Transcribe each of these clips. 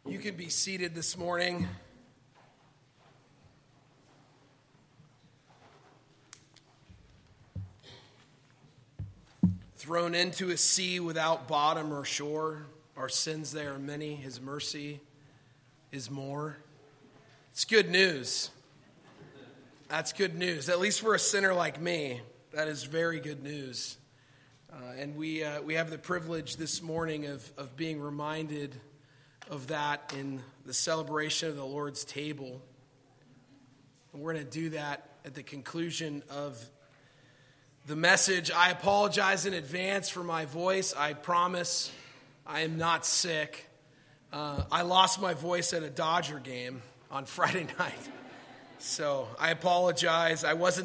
You can be seated this morning. Thrown into a sea without bottom or shore, our sins there are many, his mercy is more. It's good news. That's good news. At least for a sinner like me, that is very good news. And we have the privilege this morning of being reminded of that in the celebration of the Lord's table. And we're going to do that at the conclusion of the message. I apologize in advance for my voice. I promise I am not sick. I lost my voice at a Dodger game on Friday night. So I apologize.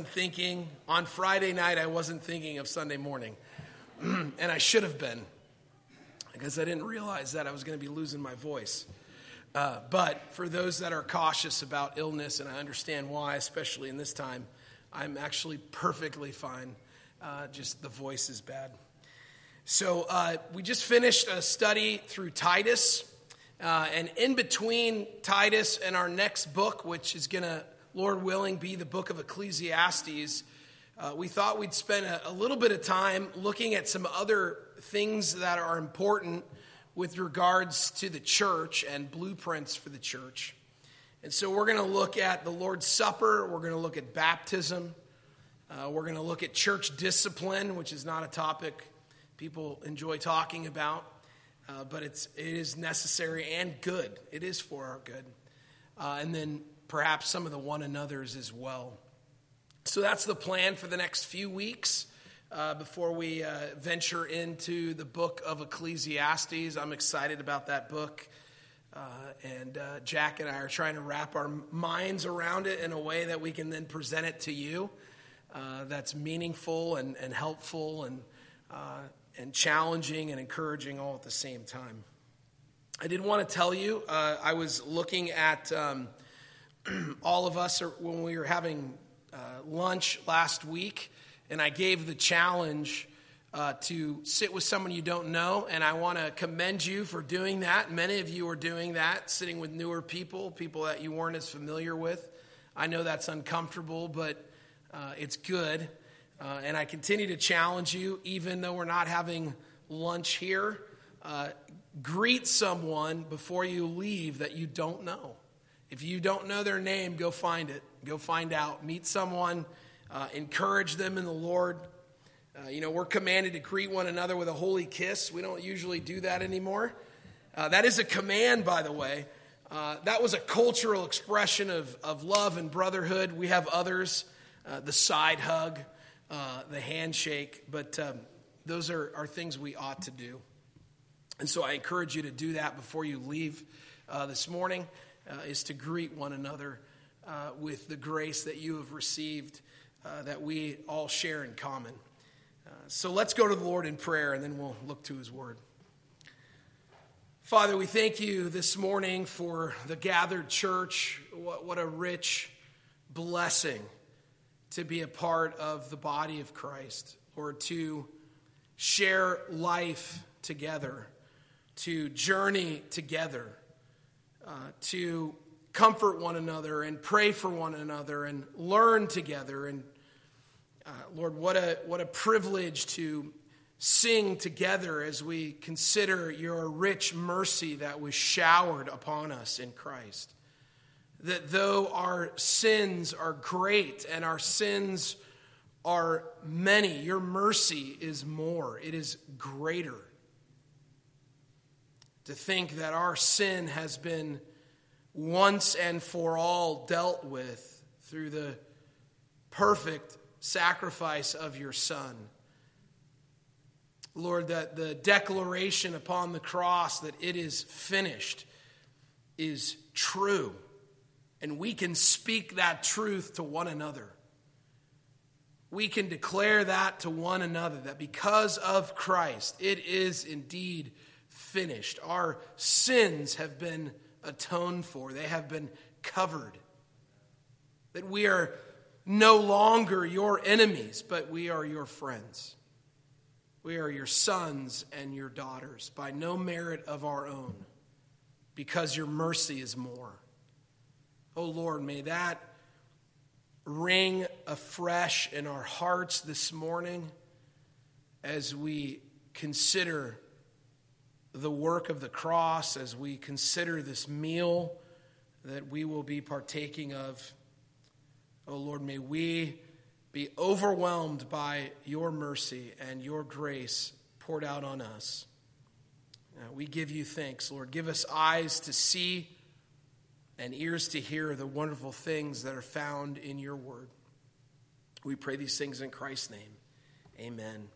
On Friday night, I wasn't thinking of Sunday morning. And I should have been, because I didn't realize that I was going to be losing my voice. But for those that are cautious about illness, and I understand why, especially in this time, I'm actually perfectly fine. Just the voice is bad. So we just finished a study through Titus. And in between Titus and our next book, which is going to, Lord willing, be the book of Ecclesiastes, we thought we'd spend a little bit of time looking at some other things that are important with regards to the church and blueprints for the church. And so we're going to look at the Lord's Supper. We're going to look at baptism. We're going to look at church discipline, which is not a topic people enjoy talking about, but it is necessary and good. It is for our good. And then perhaps some of the one another's as well. So that's the plan for the next few weeks before we venture into the book of Ecclesiastes. I'm excited about that book. And Jack and I are trying to wrap our minds around it in a way that we can then present it to you. That's meaningful and helpful and challenging and encouraging all at the same time. I did want to tell you, I was looking at all of us when we were having lunch last week, and I gave the challenge to sit with someone you don't know, and I want to commend you for doing that. Many of you are doing that, sitting with newer people that you weren't as familiar with. I know that's uncomfortable, but it's good. And I continue to challenge you, even though we're not having lunch here, greet someone before you leave that you don't know. If you don't know their name, go find it. Go find out. Meet someone. Encourage them in the Lord. We're commanded to greet one another with a holy kiss. We don't usually do that anymore. That is a command, by the way. That was a cultural expression of love and brotherhood. We have others, the side hug, the handshake, but those are things we ought to do. And so I encourage you to do that before you leave this morning, is to greet one another with the grace that you have received, that we all share in common. So let's go to the Lord in prayer, and then we'll look to his word. Father, we thank you this morning for the gathered church. What a rich blessing to be a part of the body of Christ, or to share life together, to journey together, to comfort one another and pray for one another and learn together. And Lord, what a privilege to sing together as we consider your rich mercy that was showered upon us in Christ. That though our sins are great and our sins are many, your mercy is more. It is greater. To think that our sin has been once and for all dealt with through the perfect sacrifice of your Son. Lord, that the declaration upon the cross that it is finished is true. And we can speak that truth to one another. We can declare that to one another, that because of Christ, it is indeed finished. Our sins have been atoned for. They have been covered. That we are no longer your enemies, but we are your friends. We are your sons and your daughters by no merit of our own. because your mercy is more. Oh Lord, may that ring afresh in our hearts this morning as we consider the work of the cross, as we consider this meal that we will be partaking of. Oh Lord, may we be overwhelmed by your mercy and your grace poured out on us. We give you thanks, Lord. Give us eyes to see and ears to hear the wonderful things that are found in your word. We pray these things in Christ's name. Amen.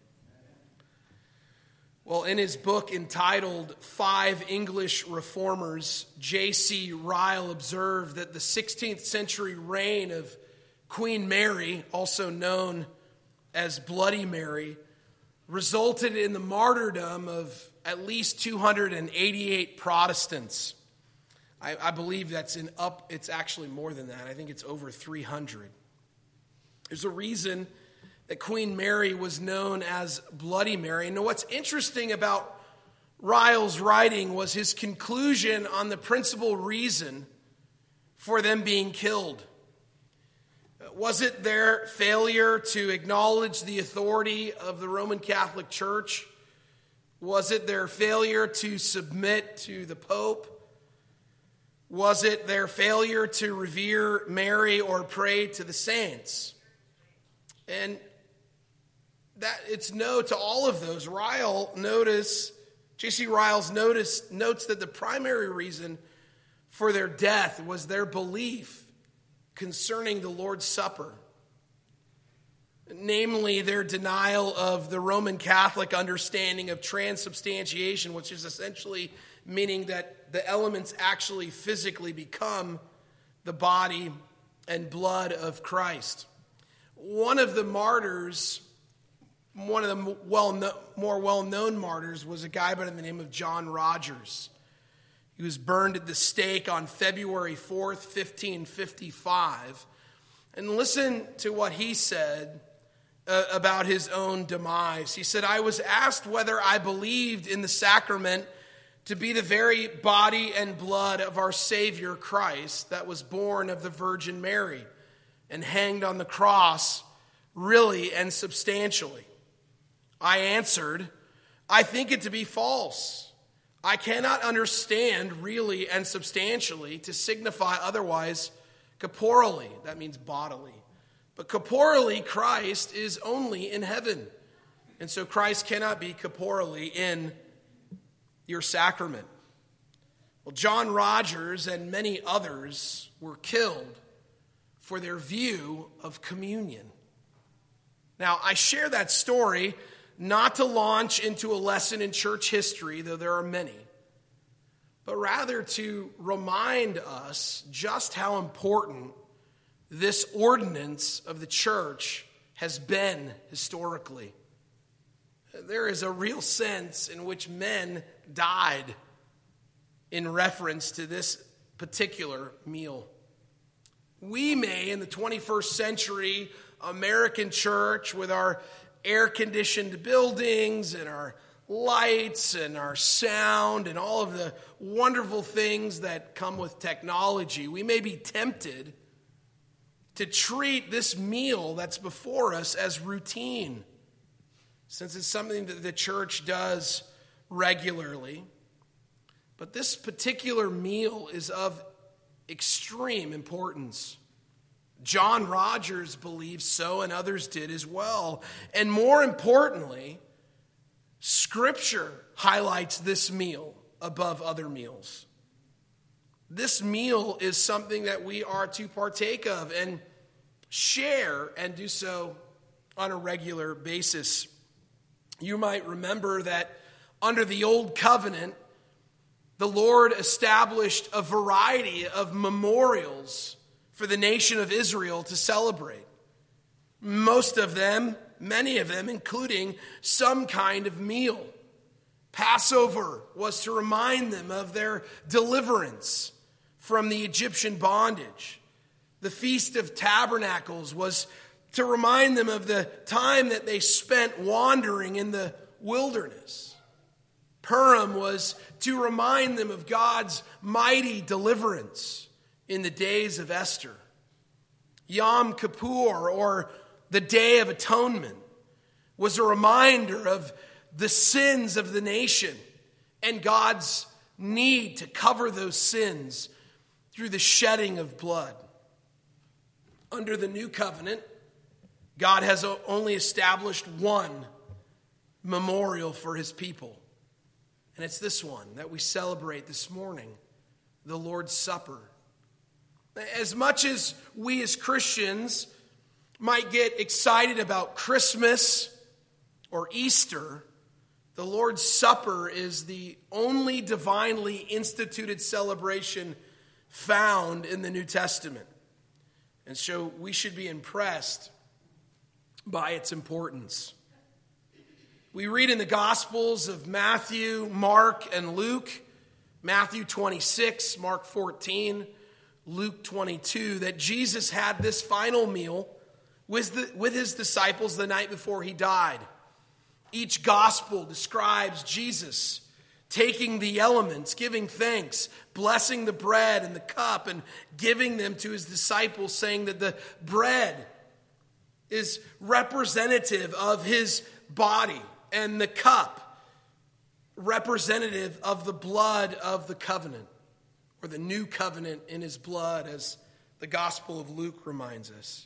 Well, in his book entitled Five English Reformers, J.C. Ryle observed that the 16th century reign of Queen Mary, also known as Bloody Mary, resulted in the martyrdom of at least 288 Protestants. I believe it's actually more than that. I think it's over 300. There's a reason that Queen Mary was known as Bloody Mary. And what's interesting about Ryle's writing was his conclusion on the principal reason for them being killed. Was it their failure to acknowledge the authority of the Roman Catholic Church? Was it their failure to submit to the Pope? Was it their failure to revere Mary or pray to the saints? And that it's no to all of those. J.C. Ryle's notes that the primary reason for their death was their belief concerning the Lord's Supper. Namely, their denial of the Roman Catholic understanding of transubstantiation, which is essentially meaning that the elements actually physically become the body and blood of Christ. One of the martyrs, one of the more well-known martyrs, was a guy by the name of John Rogers. He was burned at the stake on February 4th, 1555. And listen to what he said about his own demise. He said, "I was asked whether I believed in the sacrament to be the very body and blood of our Savior Christ that was born of the Virgin Mary and hanged on the cross really and substantially. I answered, I think it to be false. I cannot understand really and substantially to signify otherwise corporally." That means bodily. But corporally, Christ is only in heaven. And so Christ cannot be corporally in your sacrament. Well, John Rogers and many others were killed for their view of communion. Now, I share that story not to launch into a lesson in church history, though there are many, but rather to remind us just how important this ordinance of the church has been historically. There is a real sense in which men died in reference to this particular meal. We may, in the 21st century American church, with our air-conditioned buildings and our lights and our sound and all of the wonderful things that come with technology, we may be tempted to treat this meal that's before us as routine, since it's something that the church does regularly. But this particular meal is of extreme importance. John Rogers believes so, and others did as well. And more importantly, Scripture highlights this meal above other meals. This meal is something that we are to partake of and share, and do so on a regular basis. You might remember that under the Old Covenant, the Lord established a variety of memorials for the nation of Israel to celebrate. Most of them, many of them, including some kind of meal. Passover was to remind them of their deliverance from the Egyptian bondage. The Feast of Tabernacles was to remind them of the time that they spent wandering in the wilderness. Purim was to remind them of God's mighty deliverance in the days of Esther. Yom Kippur, or the Day of Atonement, was a reminder of the sins of the nation and God's need to cover those sins through the shedding of blood. Under the new covenant, God has only established one memorial for his people. And it's this one that we celebrate this morning, the Lord's Supper. As much as we as Christians might get excited about Christmas or Easter, the Lord's Supper is the only divinely instituted celebration found in the New Testament. And so we should be impressed by its importance. We read in the Gospels of Matthew, Mark, and Luke, Matthew 26, Mark 14, Luke 22, that Jesus had this final meal with his disciples the night before he died. Each gospel describes Jesus taking the elements, giving thanks, blessing the bread and the cup, and giving them to his disciples, saying that the bread is representative of his body, and the cup representative of the blood of the covenant, or the new covenant in his blood, as the Gospel of Luke reminds us.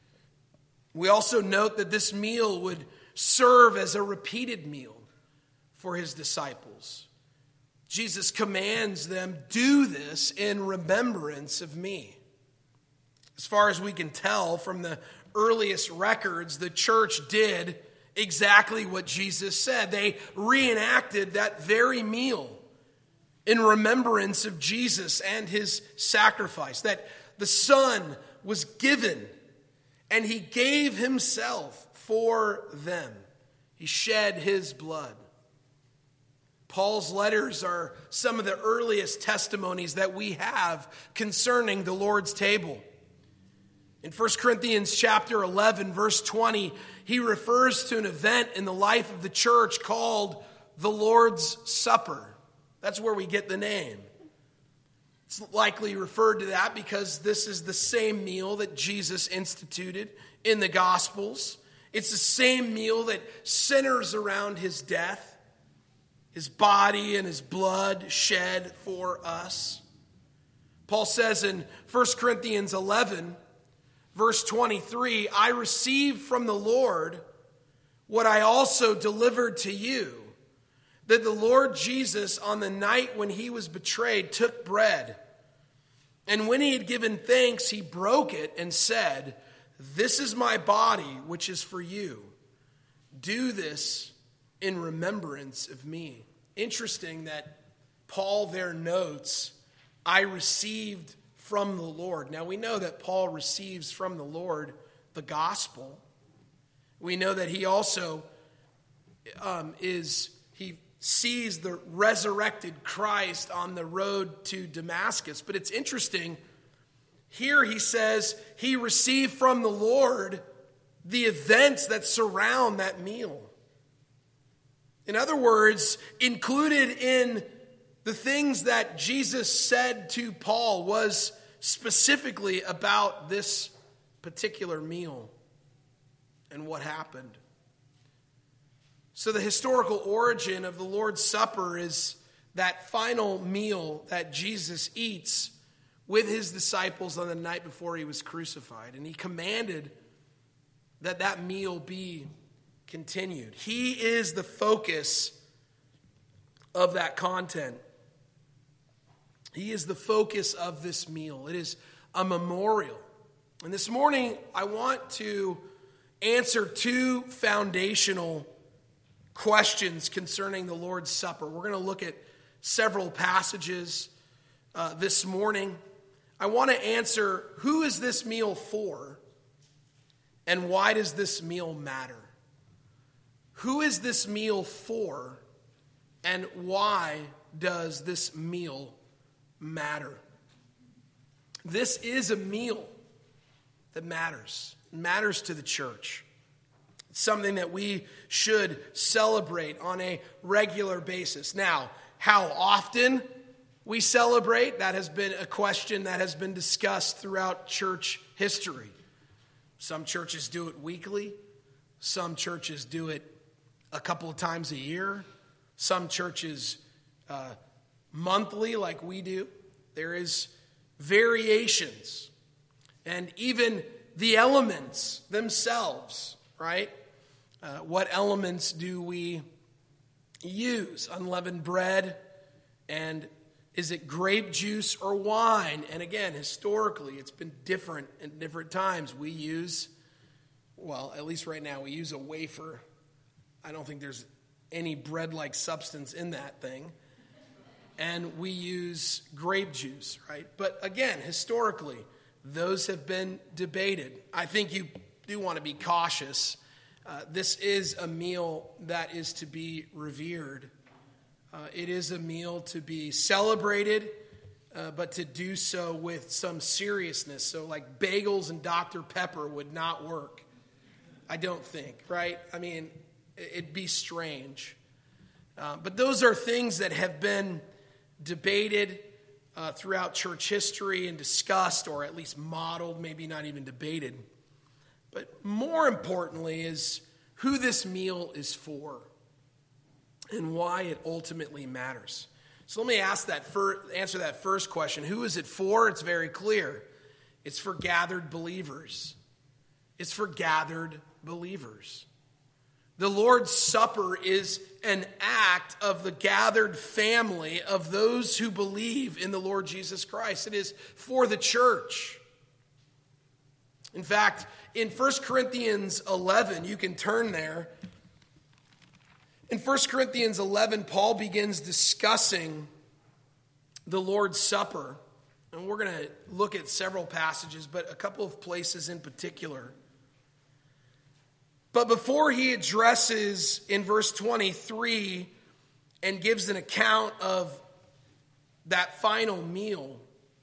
We also note that this meal would serve as a repeated meal for his disciples. Jesus commands them, "Do this in remembrance of me." As far as we can tell from the earliest records, the church did exactly what Jesus said. They reenacted that very meal in remembrance of Jesus and his sacrifice, that the Son was given and he gave himself for them. He shed his blood. Paul's letters are some of the earliest testimonies that we have concerning the Lord's table. In 1 Corinthians chapter 11, verse 20, he refers to an event in the life of the church called the Lord's Supper. That's where we get the name. It's likely referred to that because this is the same meal that Jesus instituted in the Gospels. It's the same meal that centers around his death, his body and his blood shed for us. Paul says in 1 Corinthians 11, verse 23, "I received from the Lord what I also delivered to you, that the Lord Jesus, on the night when he was betrayed, took bread. And when he had given thanks, he broke it and said, 'This is my body, which is for you. Do this in remembrance of me.'" Interesting that Paul there notes, "I received from the Lord." Now we know that Paul receives from the Lord the gospel. We know that he also he sees the resurrected Christ on the road to Damascus. But it's interesting, here he says he received from the Lord the events that surround that meal. In other words, included in the things that Jesus said to Paul was specifically about this particular meal and what happened. So the historical origin of the Lord's Supper is that final meal that Jesus eats with his disciples on the night before he was crucified. And he commanded that that meal be continued. He is the focus of that content. He is the focus of this meal. It is a memorial. And this morning, I want to answer two foundational questions concerning the Lord's Supper. We're going to look at several passages this morning. I want to answer, who is this meal for? And why does this meal matter? Who is this meal for? And why does this meal matter? This is a meal that matters. It matters to the church. It's something that we should celebrate on a regular basis. Now, how often we celebrate, that has been a question that has been discussed throughout church history. Some churches do it weekly. Some churches do it a couple of times a year. Some churches monthly like we do. There is variations. And even the elements themselves, right? What elements do we use? Unleavened bread, and is it grape juice or wine? And again, historically, it's been different at different times. We use, well, at least right now, we use a wafer. I don't think there's any bread-like substance in that thing. And we use grape juice, right? But again, historically, those have been debated. I think you do want to be cautious. This is a meal that is to be revered. It is a meal to be celebrated, but to do so with some seriousness. So like bagels and Dr. Pepper would not work, I don't think, right? I mean, it'd be strange. But those are things that have been debated throughout church history and discussed, or at least modeled, maybe not even debated. But more importantly is who this meal is for and why it ultimately matters. So let me answer that first question. Who is it for? It's very clear. It's for gathered believers. It's for gathered believers. The Lord's Supper is an act of the gathered family of those who believe in the Lord Jesus Christ. It is for the church. In fact, in 1 Corinthians 11, you can turn there. In 1 Corinthians 11, Paul begins discussing the Lord's Supper. And we're going to look at several passages, but a couple of places in particular. But before he addresses in verse 23 and gives an account of that final meal,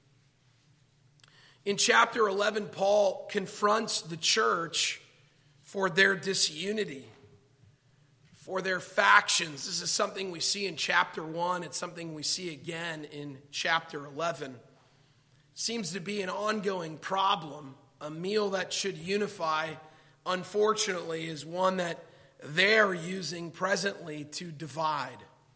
in chapter 11, Paul confronts the church for their disunity, for their factions. This is something we see in chapter 1. It's something we see again in chapter 11. It seems to be an ongoing problem. A meal that should unify, unfortunately, is one that they're using presently to divide.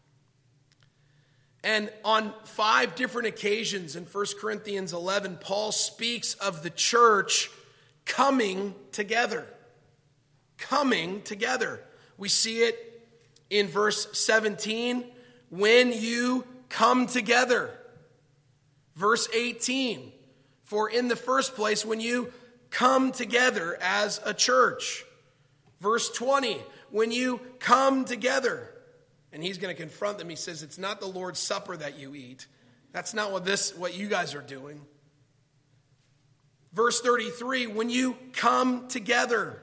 And on 5 different occasions in 1 Corinthians 11, Paul speaks of the church coming together. Coming together. We see it in verse 17, when you come together. Verse 18, for in the first place, when you come together as a church. Verse 20, when you come together. And he's going to confront them. He says, it's not the Lord's Supper that you eat. That's not what you guys are doing. Verse 33, when you come together.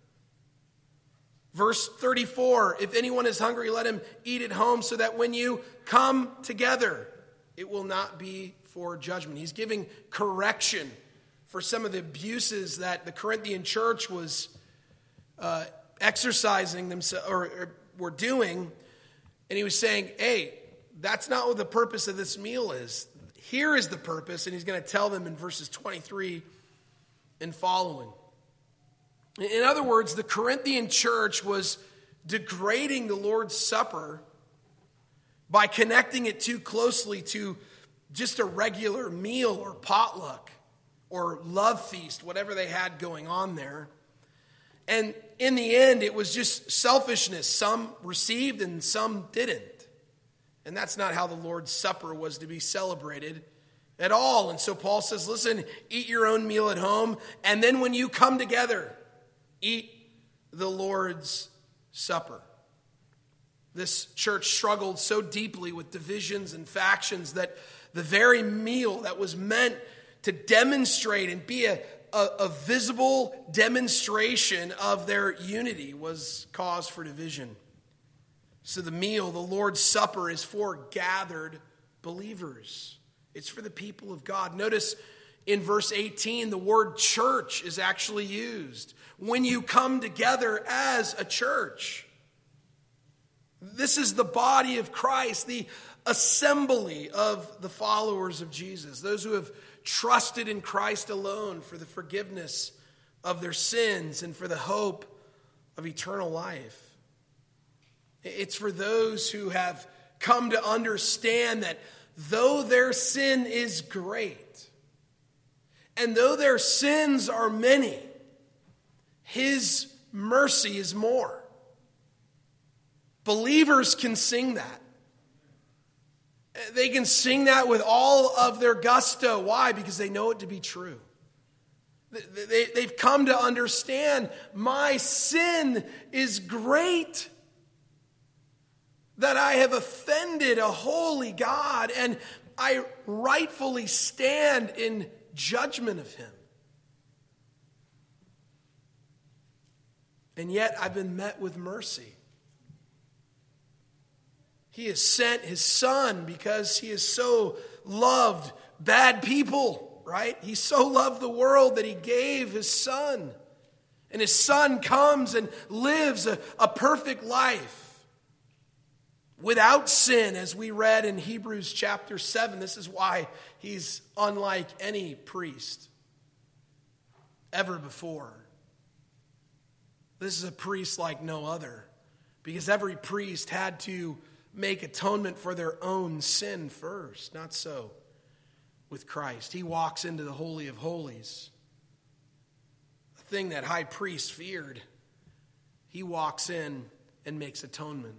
Verse 34, if anyone is hungry, let him eat at home, so that when you come together, it will not be for judgment. He's giving correction for some of the abuses that the Corinthian church was exercising themselves or were doing. And he was saying, hey, that's not what the purpose of this meal is. Here is the purpose. And he's going to tell them in verses 23 and following. In other words, the Corinthian church was degrading the Lord's Supper by connecting it too closely to just a regular meal or potluck or love feast, whatever they had going on there. And in the end, it was just selfishness. Some received and some didn't. And that's not how the Lord's Supper was to be celebrated at all. And so Paul says, listen, eat your own meal at home. And then when you come together, eat the Lord's Supper. This church struggled so deeply with divisions and factions that the very meal that was meant to demonstrate and be a visible demonstration of their unity was cause for division. So the meal, the Lord's Supper, is for gathered believers. It's for the people of God. Notice In verse 18, the word church is actually used. When you come together as a church. This is the body of Christ, the assembly of the followers of Jesus, those who have trusted in Christ alone for the forgiveness of their sins and for the hope of eternal life. It's for those who have come to understand that though their sin is great, and though their sins are many, His mercy is more. Believers can sing that. They can sing that with all of their gusto. Why? Because they know it to be true. They've come to understand my sin is great. That I have offended a holy God and I rightfully stand in judgment of Him. And yet I've been met with mercy. He has sent His Son because He has so loved bad people, right? He so loved the world that He gave His Son. And His Son comes and lives a perfect life without sin, as we read in Hebrews chapter 7. This is why He's unlike any priest ever before. This is a priest like no other, because every priest had to make atonement for their own sin first. Not so with Christ. He walks into the Holy of Holies, a thing that high priests feared. He walks in and makes atonement.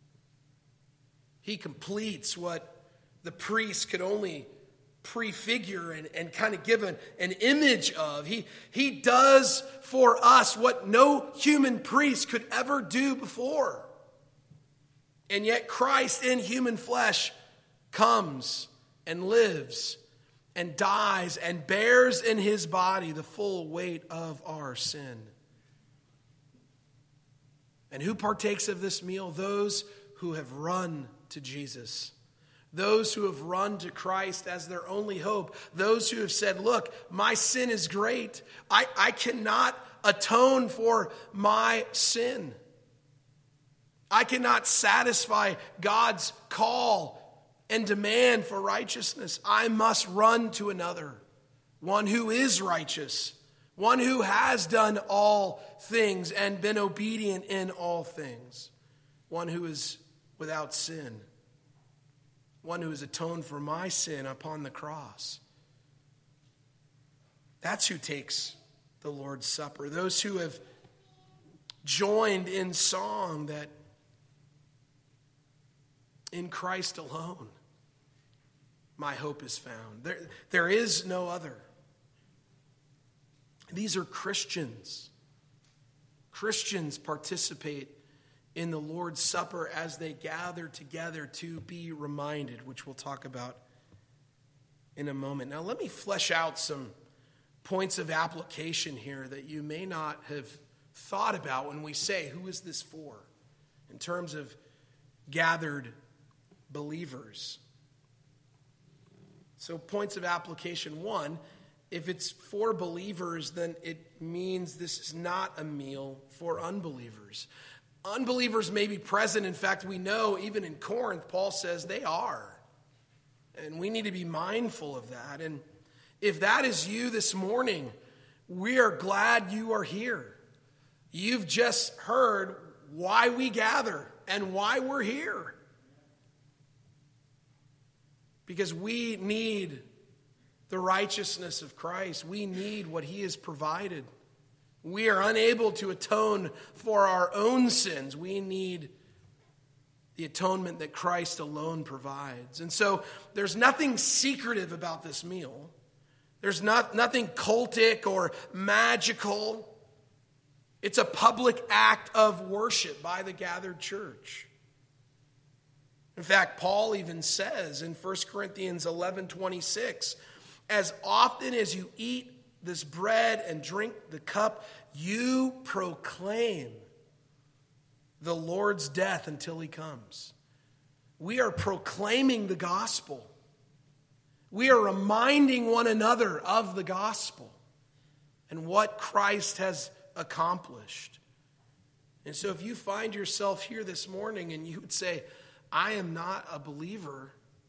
He completes what the priest could only prefigure and kind of give an image of. He does for us what no human priest could ever do before. And yet Christ in human flesh comes and lives and dies and bears in His body the full weight of our sin. And who partakes of this meal? Those who have run to Jesus. Those who have run to Christ as their only hope. Those who have said, look, my sin is great. I cannot atone for my sin. I cannot satisfy God's call and demand for righteousness. I must run to another, one who is righteous, one who has done all things and been obedient in all things, one who is without sin, one who has atoned for my sin upon the cross. That's who takes the Lord's Supper. Those who have joined in song that in Christ alone my hope is found. There is no other. These are Christians. Christians participate in the Lord's Supper as they gather together to be reminded, which we'll talk about in a moment. Now, let me flesh out some points of application here that you may not have thought about when we say, who is this for? In terms of gathered believers. So, points of application. One, if it's for believers, then it means this is not a meal for unbelievers. Unbelievers may be present. In fact, we know even in Corinth, Paul says they are. And we need to be mindful of that. And if that is you this morning, we are glad you are here. You've just heard why we gather and why we're here. Because we need the righteousness of Christ. We need what He has provided. We are unable to atone for our own sins. We need the atonement that Christ alone provides. And so there's nothing secretive about this meal. There's nothing cultic or magical. It's a public act of worship by the gathered church. In fact, Paul even says in 1 Corinthians 11:26, as often as you eat this bread and drink the cup, you proclaim the Lord's death until He comes. We are proclaiming the gospel. We are reminding one another of the gospel and what Christ has accomplished. And so if you find yourself here this morning and you would say, I am not a believer,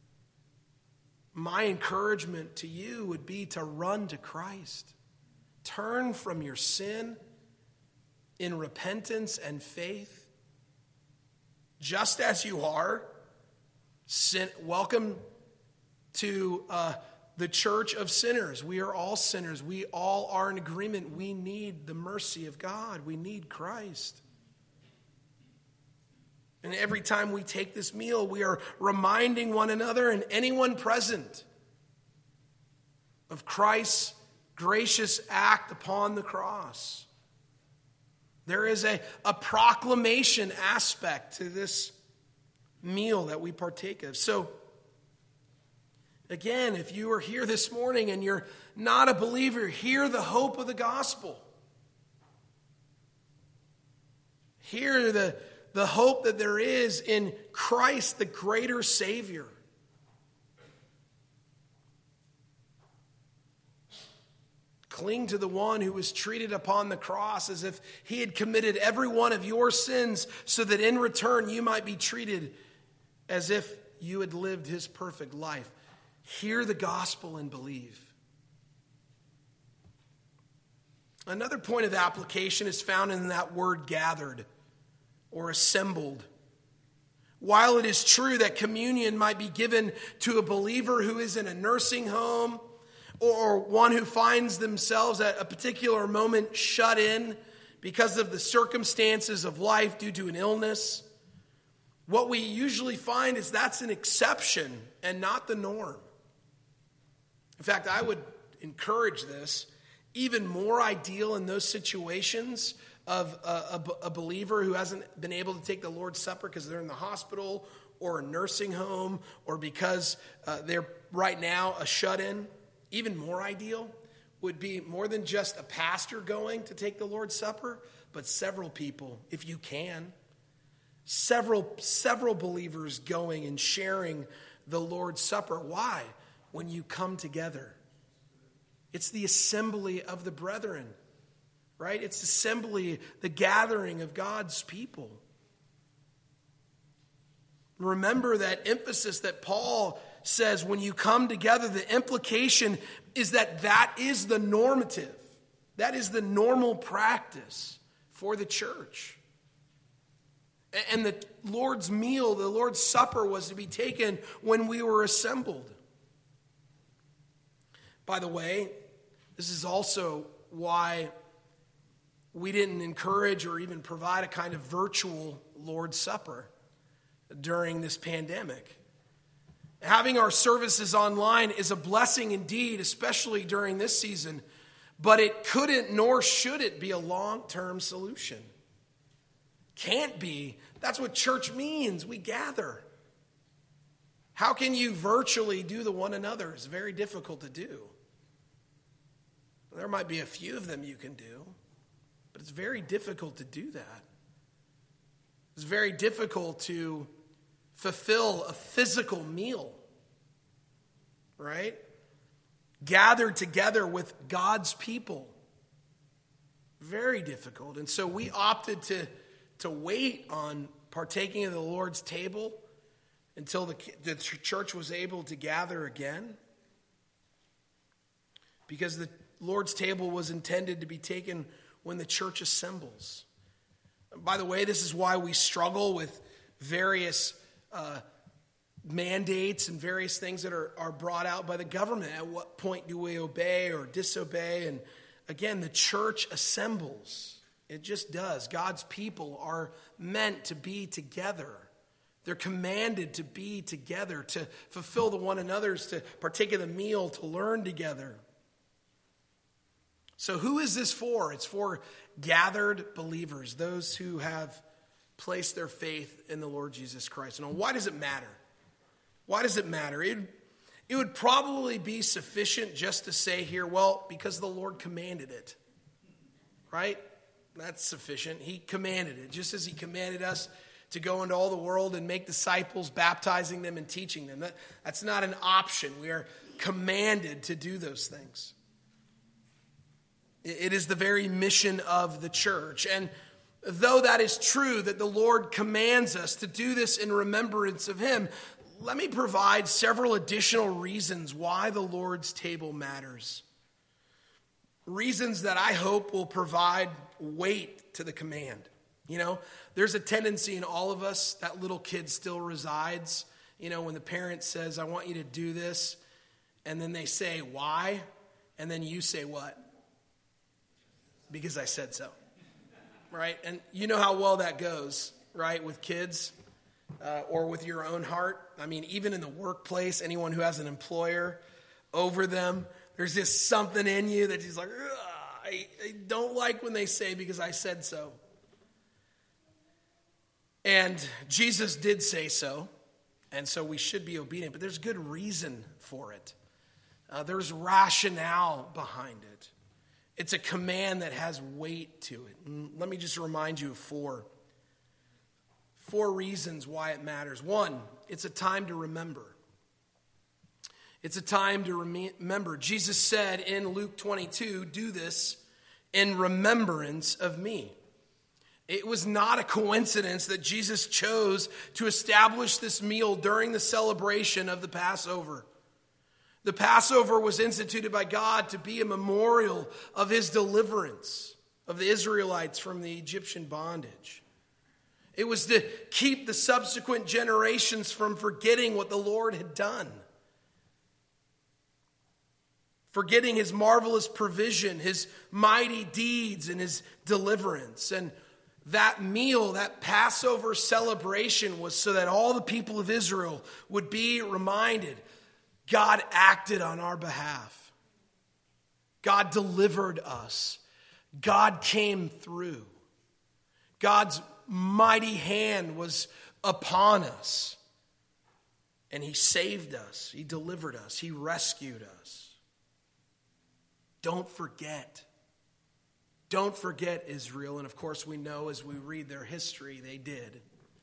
my encouragement to you would be to run to Christ. Turn from your sin in repentance and faith. Just as you are, welcome to the church of sinners. We are all sinners. We all are in agreement. We need the mercy of God. We need Christ. And every time we take this meal, we are reminding one another and anyone present of Christ's gracious act upon the cross. There is a proclamation aspect to this meal that we partake of. So, again, if you are here this morning and you're not a believer, hear the hope of the gospel. Hear the hope that there is in Christ, the greater Savior. Cling to the one who was treated upon the cross as if he had committed every one of your sins so that in return you might be treated as if you had lived his perfect life. Hear the gospel and believe. Another point of application is found in that word gathered or assembled. While it is true that communion might be given to a believer who is in a nursing home or one who finds themselves at a particular moment shut in because of the circumstances of life due to an illness, what we usually find is that's an exception and not the norm. In fact, I would encourage this. Even more ideal in those situations of a believer who hasn't been able to take the Lord's Supper because they're in the hospital or a nursing home or because they're right now a shut-in. Even more ideal would be more than just a pastor going to take the Lord's Supper, but several people, if you can. Several believers going and sharing the Lord's Supper. Why? When you come together. It's the assembly of the brethren, right? It's assembly, the gathering of God's people. Remember that emphasis that Paul says when you come together, the implication is that is the normative. That is the normal practice for the church. And the Lord's meal, the Lord's Supper was to be taken when we were assembled. By the way, this is also why we didn't encourage or even provide a kind of virtual Lord's Supper during this pandemic. Having our services online is a blessing indeed, especially during this season, but it couldn't nor should it be a long-term solution. Can't be. That's what church means. We gather. How can you virtually do the one another? It's very difficult to do. There might be a few of them you can do, but it's very difficult to do that. It's very difficult to fulfill a physical meal, right? Gathered together with God's people. Very difficult. And so we opted to wait on partaking of the Lord's table until the church was able to gather again. Because the Lord's table was intended to be taken when the church assembles. By the way, this is why we struggle with various mandates and various things that are brought out by the government. At what point do we obey or disobey? And again, the church assembles. It just does. God's people are meant to be together. They're commanded to be together, to fulfill the one another's, to partake of the meal, to learn together. So who is this for? It's for gathered believers, those who have placed their faith in the Lord Jesus Christ. And why does it matter? Why does it matter? It would probably be sufficient just to say here, well, because the Lord commanded it, right? That's sufficient. He commanded it, just as he commanded us to go into all the world and make disciples, baptizing them and teaching them. That's not an option. We are commanded to do those things. It is the very mission of the church. And though that is true, that the Lord commands us to do this in remembrance of him, let me provide several additional reasons why the Lord's table matters. Reasons that I hope will provide weight to the command. You know, there's a tendency in all of us, that little kid still resides. You know, when the parent says, I want you to do this, and then they say, why? And then you say what? Because I said so. Right? And you know how well that goes, right, with kids or with your own heart. I mean, even in the workplace, anyone who has an employer over them, there's just something in you that just like, I don't like when they say because I said so. And Jesus did say so, and so we should be obedient, but there's good reason for it. There's rationale behind it. It's a command that has weight to it. And let me just remind you of four reasons why it matters. One, it's a time to remember. It's a time to remember. Jesus said in Luke 22, do this in remembrance of me. It was not a coincidence that Jesus chose to establish this meal during the celebration of the Passover. The Passover was instituted by God to be a memorial of his deliverance of the Israelites from the Egyptian bondage. It was to keep the subsequent generations from forgetting what the Lord had done. Forgetting his marvelous provision, his mighty deeds, and his deliverance. And that meal, that Passover celebration was so that all the people of Israel would be reminded God acted on our behalf. God delivered us. God came through. God's mighty hand was upon us. And he saved us. He delivered us. He rescued us. Don't forget. Don't forget Israel. And of course we know as we read their history, they did.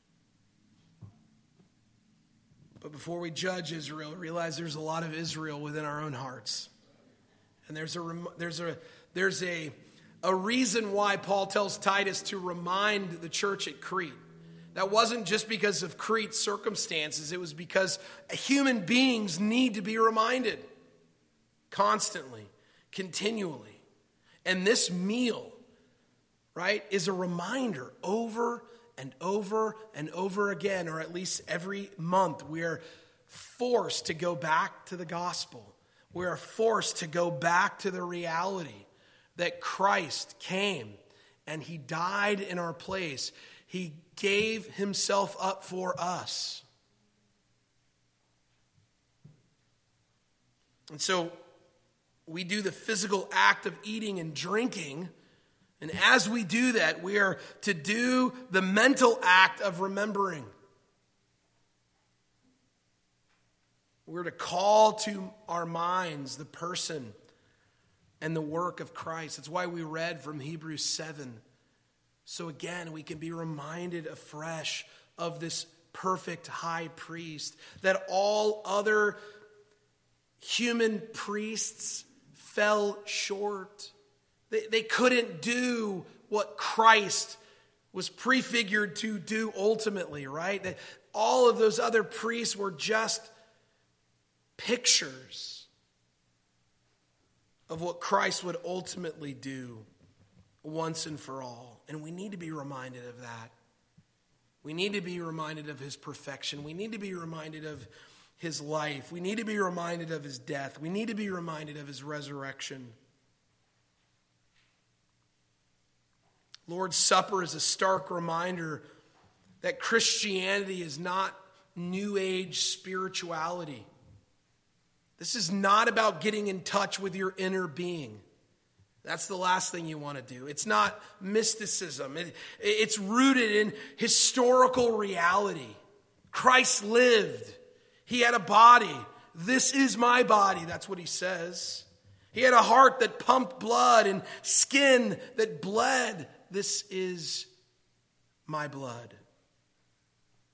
But before we judge Israel, realize there's a lot of Israel within our own hearts. And there's a reason why Paul tells Titus to remind the church at Crete. That wasn't just because of Crete's circumstances. It was because human beings need to be reminded constantly, continually. And this meal, right, is a reminder over and over and over again, or at least every month, we are forced to go back to the gospel. We are forced to go back to the reality that Christ came and he died in our place. He gave himself up for us. And so we do the physical act of eating and drinking. And as we do that, we are to do the mental act of remembering. We're to call to our minds the person and the work of Christ. That's why we read from Hebrews 7. So again, we can be reminded afresh of this perfect high priest, that all other human priests fell short. They couldn't do what Christ was prefigured to do ultimately, right? That all of those other priests were just pictures of what Christ would ultimately do once and for all. And we need to be reminded of that. We need to be reminded of his perfection. We need to be reminded of his life. We need to be reminded of his death. We need to be reminded of his resurrection. Lord's Supper is a stark reminder that Christianity is not New Age spirituality. This is not about getting in touch with your inner being. That's the last thing you want to do. It's not mysticism. It's rooted in historical reality. Christ lived. He had a body. This is my body. That's what he says. He had a heart that pumped blood and skin that bled. This is my blood.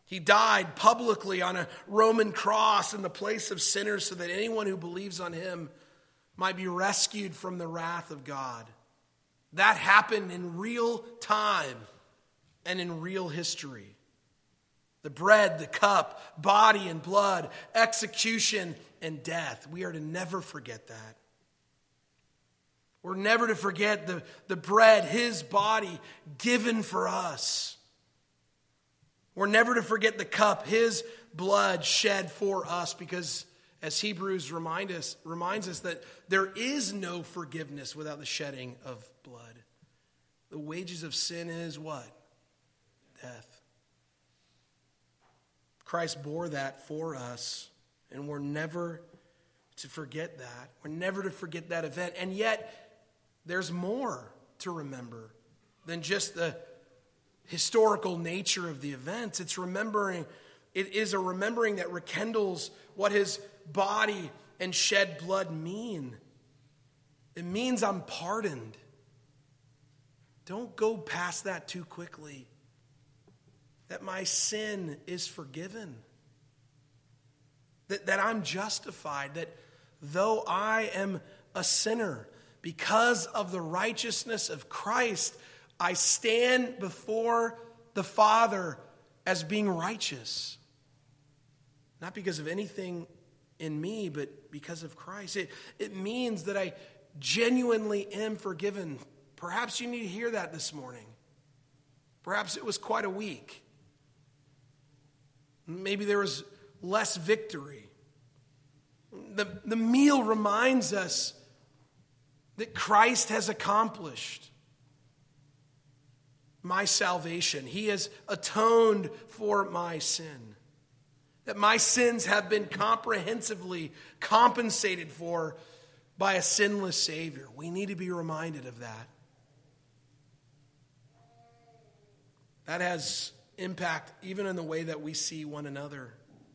He died publicly on a Roman cross in the place of sinners so that anyone who believes on him might be rescued from the wrath of God. That happened in real time and in real history. The bread, the cup, body and blood, execution and death. We are to never forget that. We're never to forget the bread, his body given for us. We're never to forget the cup, his blood shed for us, because as Hebrews reminds us that there is no forgiveness without the shedding of blood. The wages of sin is what? Death. Christ bore that for us, and we're never to forget that. We're never to forget that event. And yet, there's more to remember than just the historical nature of the events. It is a remembering that rekindles what his body and shed blood mean. It means I'm pardoned. Don't go past that too quickly. That my sin is forgiven. That I'm justified. That though I am a sinner, because of the righteousness of Christ, I stand before the Father as being righteous. Not because of anything in me, but because of Christ. It means that I genuinely am forgiven. Perhaps you need to hear that this morning. Perhaps it was quite a week. Maybe there was less victory. The meal reminds us that Christ has accomplished my salvation. He has atoned for my sin. That my sins have been comprehensively compensated for by a sinless Savior. We need to be reminded of that. That has impact even in the way that we see one another.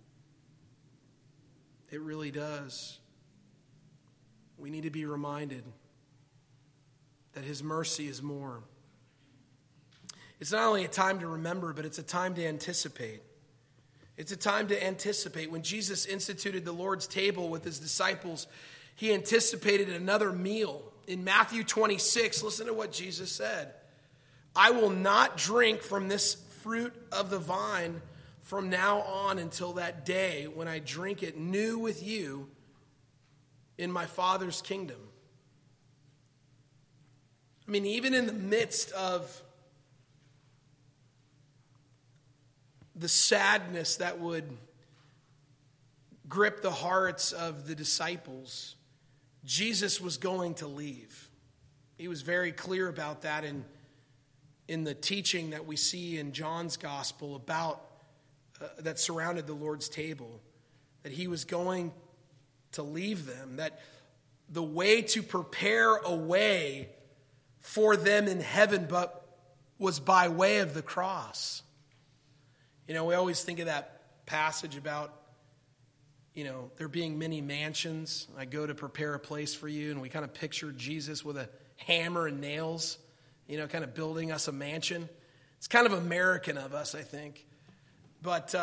It really does. We need to be reminded that his mercy is more. It's not only a time to remember, but it's a time to anticipate. It's a time to anticipate. When Jesus instituted the Lord's table with his disciples, he anticipated another meal. In Matthew 26, listen to what Jesus said. I will not drink from this fruit of the vine from now on until that day when I drink it new with you in my Father's kingdom. I mean, even in the midst of the sadness that would grip the hearts of the disciples, Jesus was going to leave. He was very clear about that in the teaching that we see in John's gospel about that surrounded the Lord's table, that he was going to leave them, that the way to prepare a way for them in heaven but was by way of the cross. You know, we always think of that passage about, there being many mansions. I go to prepare a place for you, and we kind of picture Jesus with a hammer and nails, kind of building us a mansion. It's kind of American of us, I think. But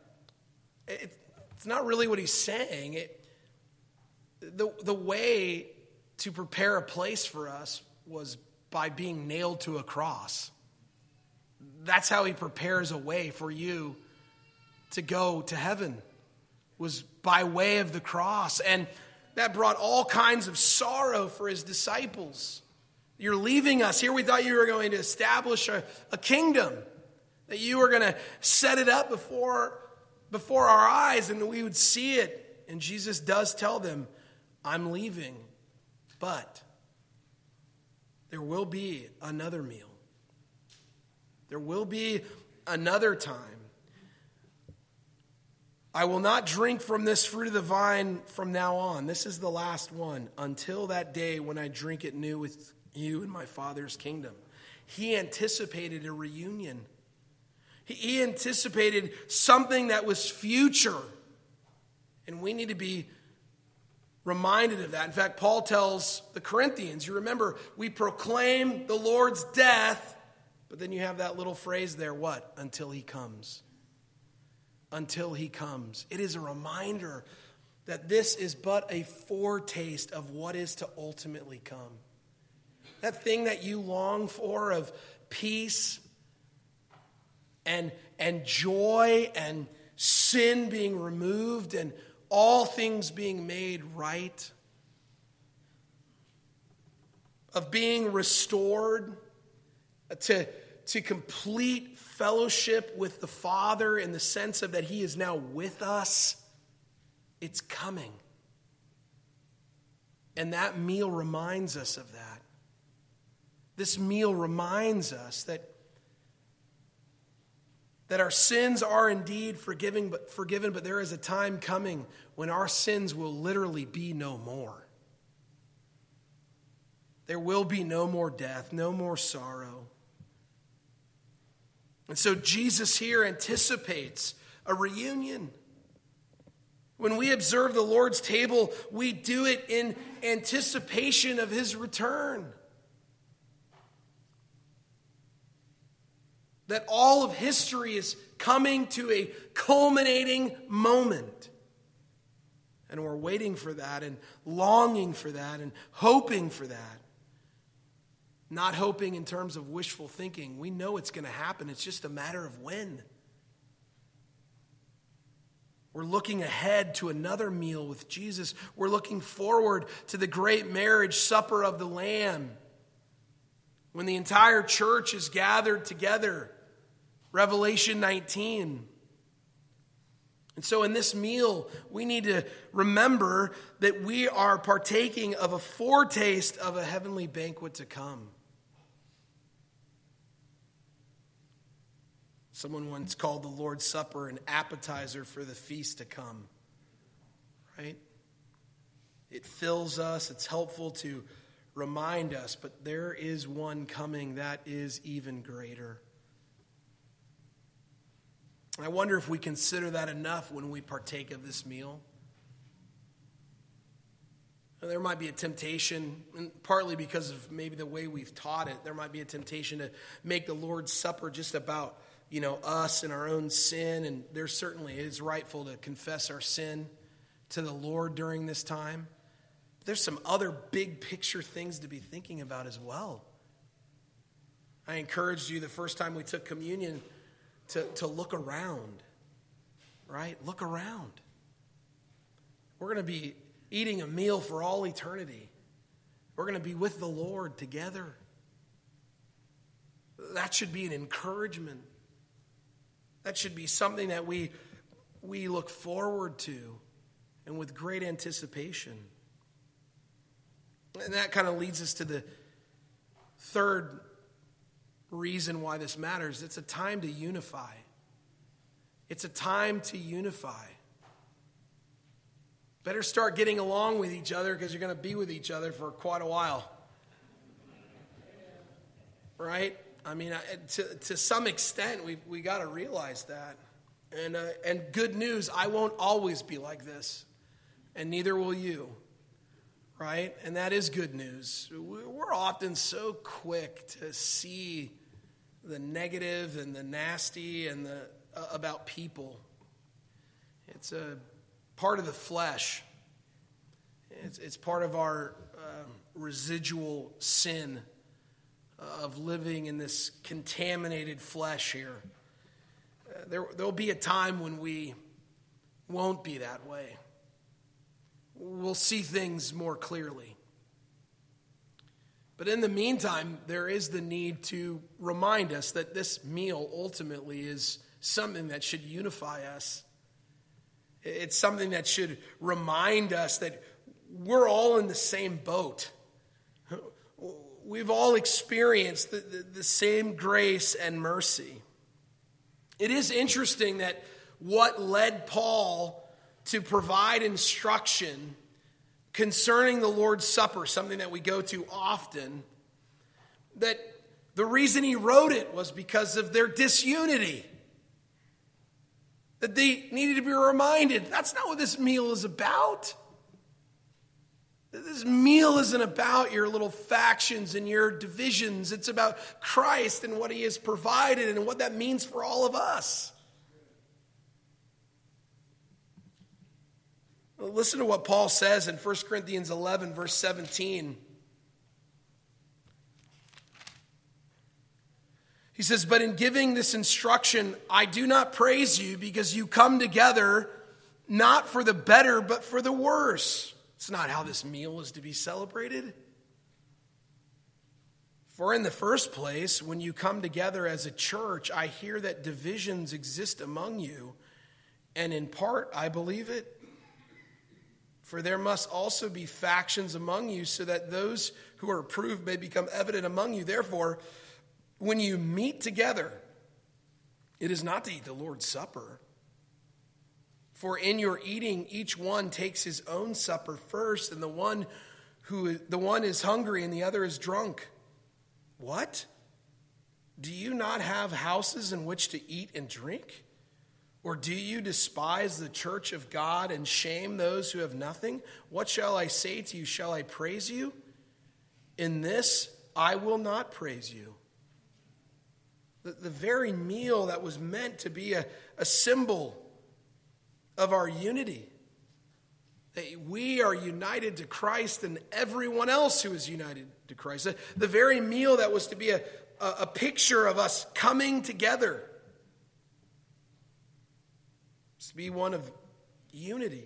it's not really what he's saying. The way to prepare a place for us was by being nailed to a cross. That's how he prepares a way for you to go to heaven, was by way of the cross. And that brought all kinds of sorrow for his disciples. You're leaving us. Here we thought you were going to establish a kingdom, that you were going to set it up before our eyes and we would see it. And Jesus does tell them, I'm leaving, but there will be another meal. There will be another time. I will not drink from this fruit of the vine from now on. This is the last one, until that day when I drink it new with you in my Father's kingdom. He anticipated a reunion. He anticipated something that was future. And we need to be reminded of that. In fact, Paul tells the Corinthians, you remember, we proclaim the Lord's death, but then you have that little phrase there, what? Until he comes. until he comes. It is a reminder that this is but a foretaste of what is to ultimately come. That thing that you long for of peace and joy and sin being removed and all things being made right, of being restored to complete fellowship with the Father in the sense of that he is now with us, it's coming. And that meal reminds us of that. This meal reminds us that our sins are indeed forgiven, but there is a time coming when our sins will literally be no more. There will be no more death, no more sorrow. And so Jesus here anticipates a reunion. When we observe the Lord's table, we do it in anticipation of his return. That all of history is coming to a culminating moment. And we're waiting for that and longing for that and hoping for that. Not hoping in terms of wishful thinking. We know it's going to happen. It's just a matter of when. We're looking ahead to another meal with Jesus. We're looking forward to the great marriage supper of the Lamb, when the entire church is gathered together. Revelation 19. And so in this meal, we need to remember that we are partaking of a foretaste of a heavenly banquet to come. Someone once called the Lord's Supper an appetizer for the feast to come. Right? It fills us. It's helpful to remind us, but there is one coming that is even greater. I wonder if we consider that enough when we partake of this meal. There might be a temptation, and partly because of maybe the way we've taught it, there might be a temptation to make the Lord's Supper just about, us and our own sin. And there certainly is rightful to confess our sin to the Lord during this time. But there's some other big picture things to be thinking about as well. I encouraged you the first time we took communion to look around, right? Look around. We're going to be eating a meal for all eternity. We're going to be with the Lord together. That should be an encouragement. That should be something that we look forward to and with great anticipation. And that kind of leads us to the third reason why this matters. It's a time to unify. It's a time to unify. Better start getting along with each other because you're going to be with each other for quite a while. Right? I mean, to some extent, we got to realize that. And good news, I won't always be like this. And neither will you. Right? And that is good news. We're often so quick to see the negative and the nasty and the about people. It's a part of the flesh. It's part of our residual sin of living in this contaminated flesh here. There'll be a time when we won't be that way. We'll see things more clearly. But in the meantime, there is the need to remind us that this meal ultimately is something that should unify us. It's something that should remind us that we're all in the same boat. We've all experienced the same grace and mercy. It is interesting that what led Paul to provide instruction concerning the Lord's Supper, something that we go to often, that the reason he wrote it was because of their disunity. That they needed to be reminded, that's not what this meal is about. This meal isn't about your little factions and your divisions. It's about Christ and what he has provided and what that means for all of us. Listen to what Paul says in 1 Corinthians 11, verse 17. He says, "But in giving this instruction, I do not praise you because you come together not for the better, but for the worse." It's not how this meal is to be celebrated. For in the first place, when you come together as a church, I hear that divisions exist among you, and in part I believe it. For there must also be factions among you, so that those who are approved may become evident among you. Therefore, when you meet together, it is not to eat the Lord's Supper. For in your eating, each one takes his own supper first, and the one is hungry and the other is drunk. What? Do you not have houses in which to eat and drink? Or do you despise the church of God and shame those who have nothing? What shall I say to you? Shall I praise you? In this I will not praise you. The very meal that was meant to be a symbol of our unity. That we are united to Christ and everyone else who is united to Christ. The very meal that was to be a picture of us coming together. It's to be one of unity.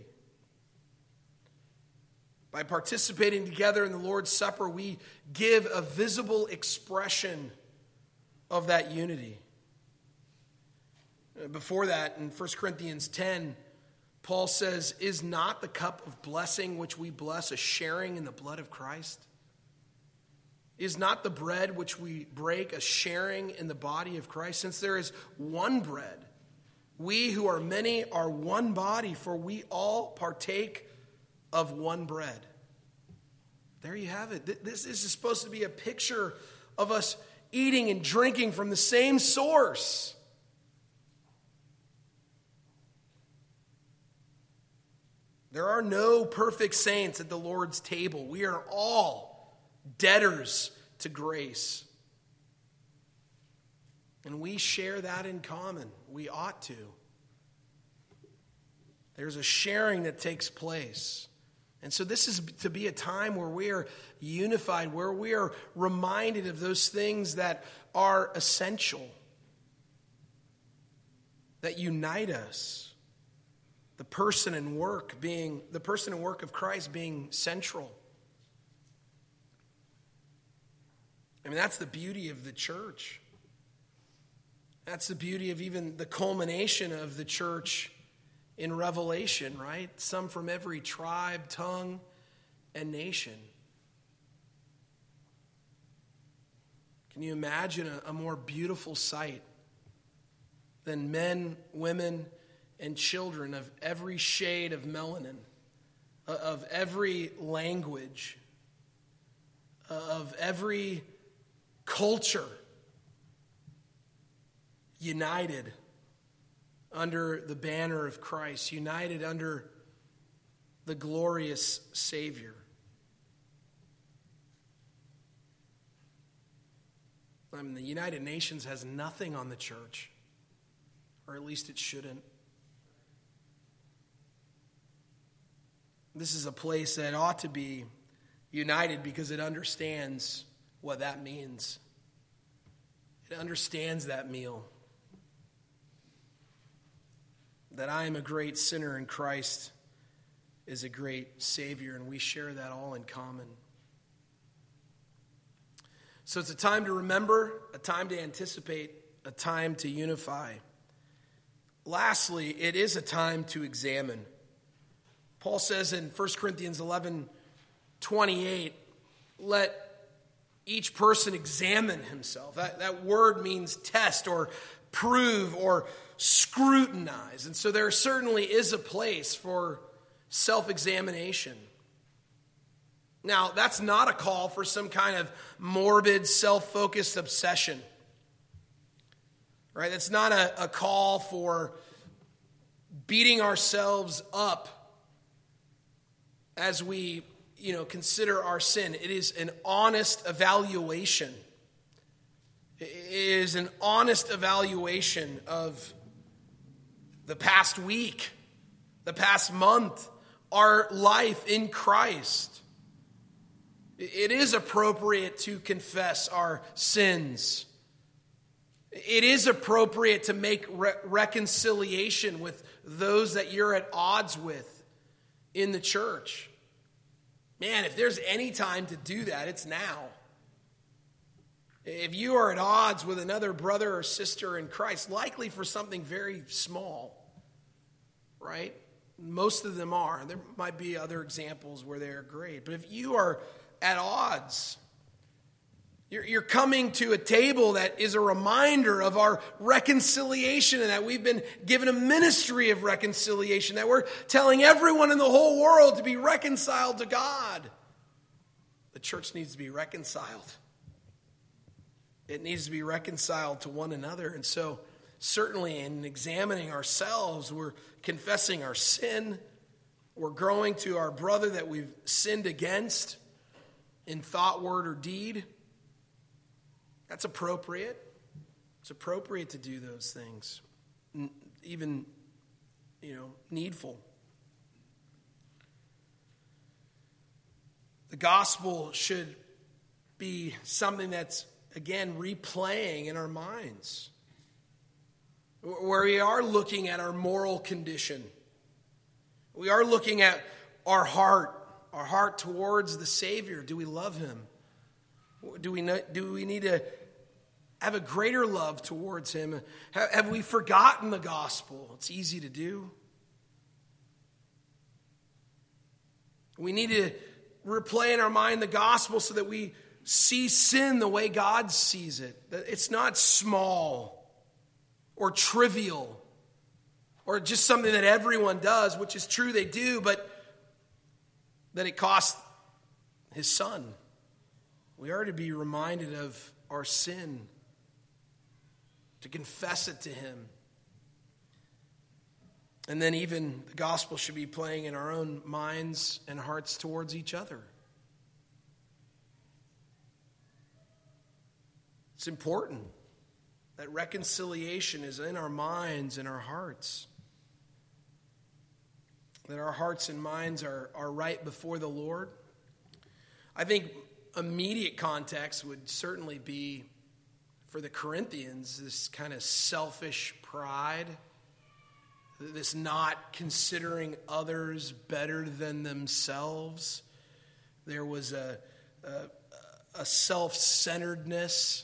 By participating together in the Lord's Supper, we give a visible expression of that unity. Before that, in 1 Corinthians 10, Paul says, "Is not the cup of blessing which we bless a sharing in the blood of Christ? Is not the bread which we break a sharing in the body of Christ? Since there is one bread, we who are many are one body, for we all partake of one bread." There you have it. This is supposed to be a picture of us eating and drinking from the same source. There are no perfect saints at the Lord's table. We are all debtors to grace. And we share that in common. We ought to. There's a sharing that takes place. And so this is to be a time where we are unified, where we are reminded of those things that are essential, that unite us. The person and work of Christ being central. I mean, that's the beauty of the church. That's the beauty of even the culmination of the church in Revelation, right? Some from every tribe, tongue, and nation. Can you imagine a more beautiful sight than men, women, and children of every shade of melanin, of every language, of every culture, united under the banner of Christ, united under the glorious Savior? I mean, the United Nations has nothing on the church, or at least it shouldn't. This is a place that ought to be united because it understands what that means. It understands that meal. That I am a great sinner and Christ is a great Savior, and we share that all in common. So it's a time to remember, a time to anticipate, a time to unify. Lastly, it is a time to examine. Paul says in 1 Corinthians 11:28, let each person examine himself. That word means test or prove or scrutinize. And so there certainly is a place for self-examination. Now, that's not a call for some kind of morbid, self-focused obsession. Right? That's not a call for beating ourselves up as we, consider our sin. It is an honest evaluation. It is an honest evaluation of the past week, the past month, our life in Christ, it is appropriate to confess our sins. It is appropriate to make reconciliation with those that you're at odds with in the church. Man, if there's any time to do that, it's now. If you are at odds with another brother or sister in Christ, likely for something very small, right? Most of them are. There might be other examples where they're great. But if you are at odds, you're coming to a table that is a reminder of our reconciliation and that we've been given a ministry of reconciliation, that we're telling everyone in the whole world to be reconciled to God. The church needs to be reconciled. It needs to be reconciled to one another. And so, certainly in examining ourselves, we're confessing our sin. We're growing to our brother that we've sinned against in thought, word, or deed. That's appropriate. It's appropriate to do those things. Even, needful. The gospel should be something that's, again, replaying in our minds, where we are looking at our moral condition. We are looking at our heart towards the Savior. Do we love him? Do we need to have a greater love towards him? Have we forgotten the gospel? It's easy to do. We need to replay in our mind the gospel so that we see sin the way God sees it. That it's not small or trivial or just something that everyone does, which is true, they do, but that it cost his son. We are to be reminded of our sin, to confess it to him. And then even the gospel should be playing in our own minds and hearts towards each other. It's important that reconciliation is in our minds and our hearts. That our hearts and minds are right before the Lord. I think immediate context would certainly be for the Corinthians, this kind of selfish pride, this not considering others better than themselves. There was a self-centeredness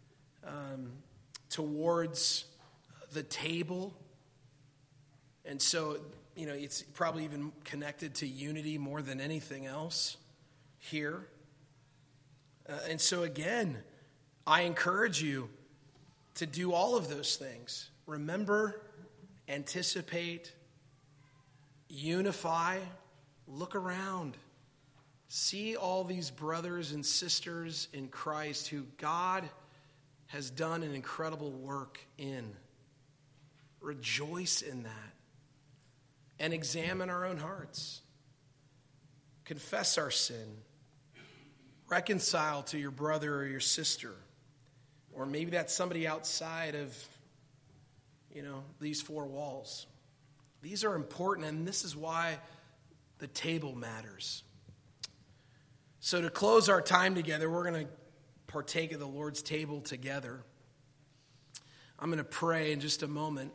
towards the table. And so, it's probably even connected to unity more than anything else here. And so again, I encourage you to do all of those things. Remember, anticipate, unify, look around. See all these brothers and sisters in Christ who God has done an incredible work in. Rejoice in that. And examine our own hearts. Confess our sin. Reconcile to your brother or your sister. Or maybe that's somebody outside of, these four walls. These are important, and this is why the table matters. So to close our time together, we're going to partake of the Lord's table together. I'm going to pray in just a moment.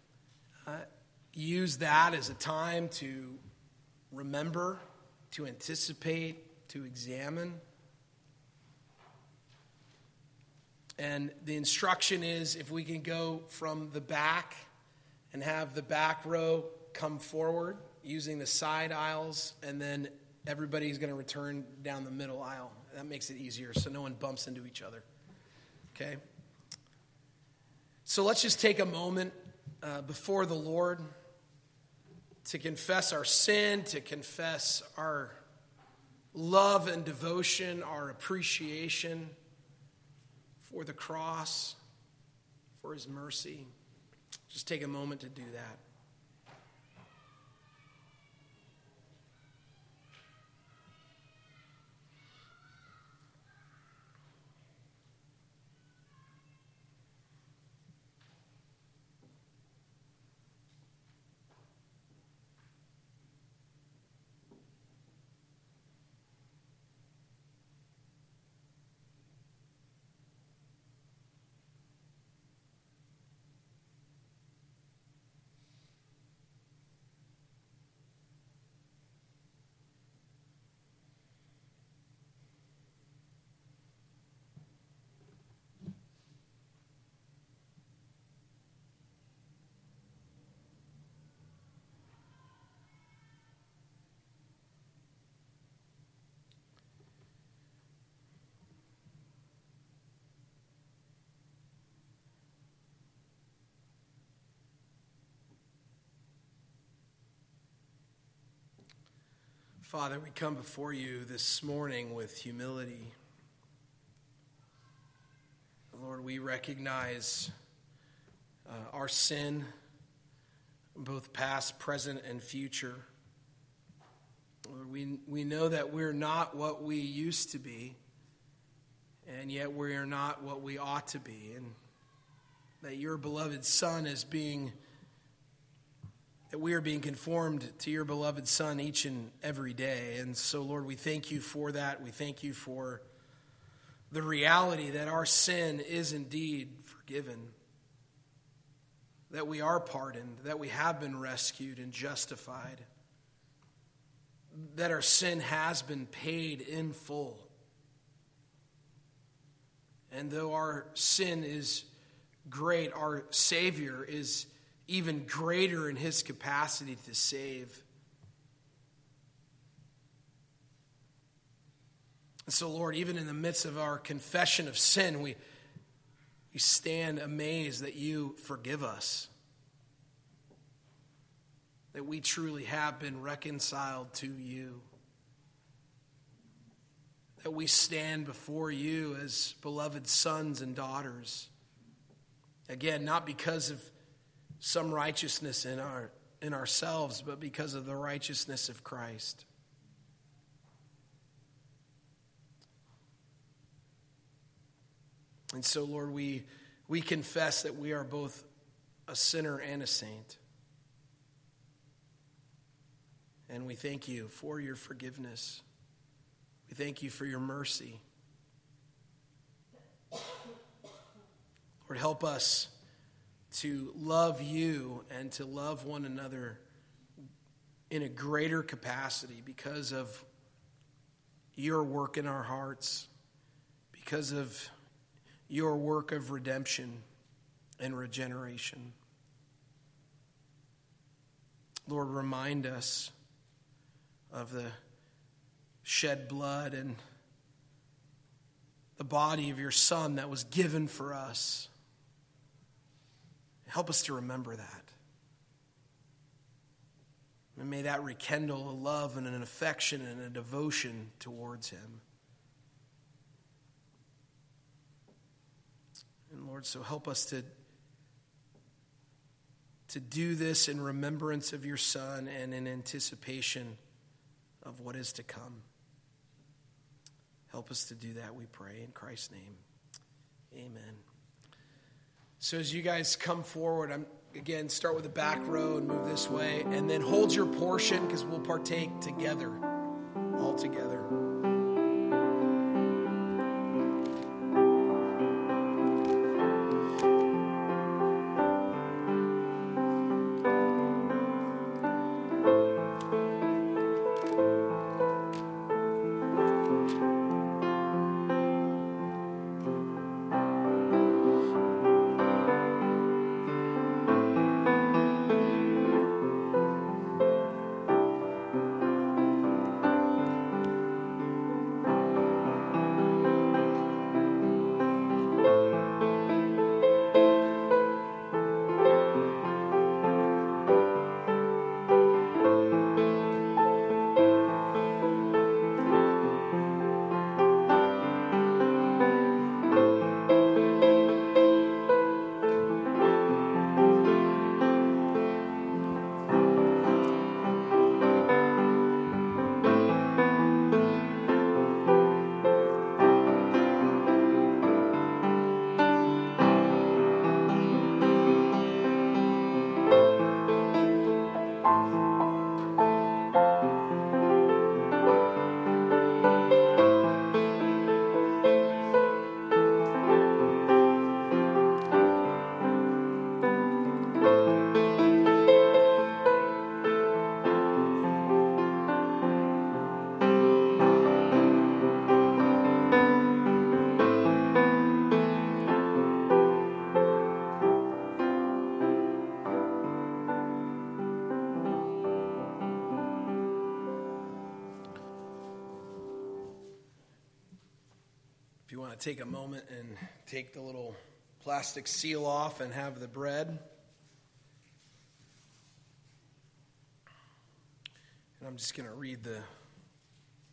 Use that as a time to remember, to anticipate, to examine. And the instruction is if we can go from the back and have the back row come forward using the side aisles, and then everybody's going to return down the middle aisle. That makes it easier so no one bumps into each other. Okay? So let's just take a moment before the Lord to confess our sin, to confess our love and devotion, our appreciation for the cross, for his mercy. Just take a moment to do that. Father, we come before you this morning with humility. Lord, we recognize our sin, both past, present, and future. Lord, we know that we're not what we used to be, and yet we are not what we ought to be, and that your beloved Son that we are being conformed to your beloved Son each and every day. And so, Lord, we thank you for that. We thank you for the reality that our sin is indeed forgiven, that we are pardoned, that we have been rescued and justified, that our sin has been paid in full. And though our sin is great, our Savior is even greater in his capacity to save. And so, Lord, even in the midst of our confession of sin, we stand amazed that you forgive us, that we truly have been reconciled to you, that we stand before you as beloved sons and daughters. Again, not because of some righteousness in ourselves, but because of the righteousness of Christ. And so, Lord, we confess that we are both a sinner and a saint. And we thank you for your forgiveness. We thank you for your mercy. Lord, help us to love you and to love one another in a greater capacity because of your work in our hearts, because of your work of redemption and regeneration. Lord, remind us of the shed blood and the body of your Son that was given for us. Help us to remember that. And may that rekindle a love and an affection and a devotion towards him. And Lord, so help us to do this in remembrance of your Son and in anticipation of what is to come. Help us to do that, we pray, in Christ's name. Amen. So as you guys come forward, again, start with the back row and move this way, and then hold your portion because we'll partake together, all together. If you want to take a moment and take the little plastic seal off and have the bread. And I'm just going to read the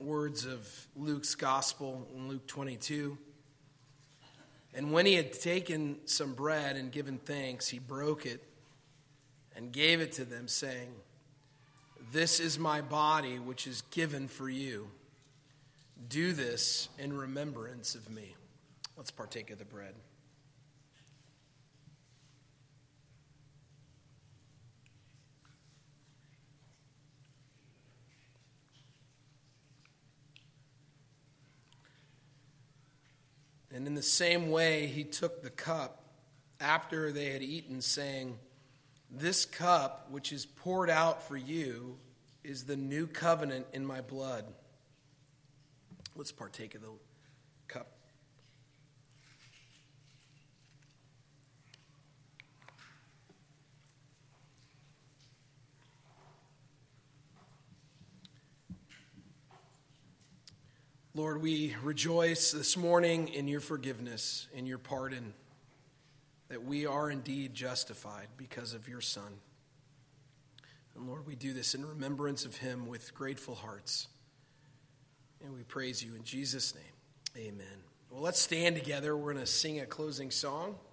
words of Luke's gospel in Luke 22. And when he had taken some bread and given thanks, he broke it and gave it to them, saying, "This is my body, which is given for you. Do this in remembrance of me." Let's partake of the bread. And in the same way, he took the cup after they had eaten, saying, "This cup, which is poured out for you, is the new covenant in my blood." Let's partake of the cup. Lord, we rejoice this morning in your forgiveness, in your pardon, that we are indeed justified because of your Son. And Lord, we do this in remembrance of him with grateful hearts. And we praise you in Jesus' name. Amen. Well, let's stand together. We're going to sing a closing song.